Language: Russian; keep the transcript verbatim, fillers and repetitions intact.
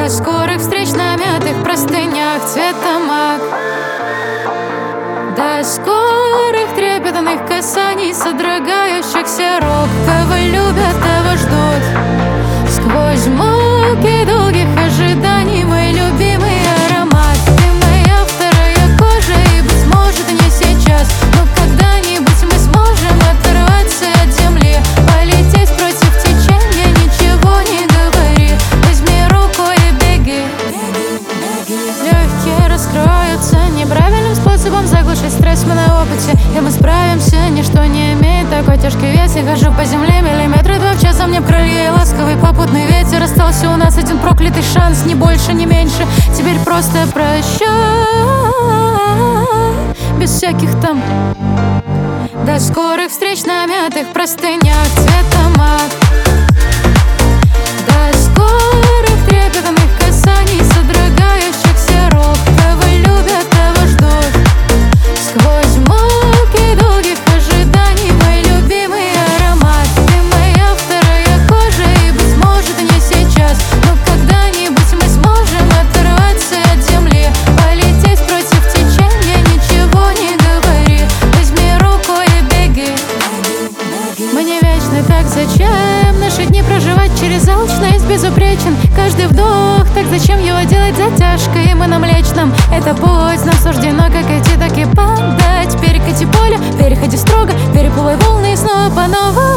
До скорых встреч на мятых простынях цвета мак. До скорых трепетных касаний, содрогающихся рук. Кого любят, того ждут. Сквозь муки долгих ожиданий мой любимый аромат. Ты моя вторая кожа, и быть может не сейчас, но когда-нибудь мы сможем оторваться от земли, полететь против течения, ничего не говори. Возьми руку и беги. Легкие раскроются неправильным способом заглушить стресс, мы на опыте, и мы справимся. Ничто не имеет такой тяжкий вес. Я хожу по земле миллиметры два в час, а мне крылья и ласковый попутный ветер. Остался у нас один проклятый шанс, ни больше, ни меньше. Теперь просто прощай, без всяких там. До скорых встреч на мятых простынях цвета мак. До скорых трепетных касаний, содрогающихся рук. Кого любят, того ждут. Сквозь муки долгих ожиданий мой любимый аромат. Ты моя вторая кожа, и быть может не сейчас, но когда-нибудь мы сможем оторваться от земли, полететь против течения, ничего не говори. Возьми руку и беги. Мы не вечны, так зачем наши дни проживать через алчность? Безупречен каждый вдох, так зачем его делать затяжкой? Мы на Млечном, это путь, нам суждено как идти, так и падать. Перекати поле, переходи строго, переплывай волны и снова по новой.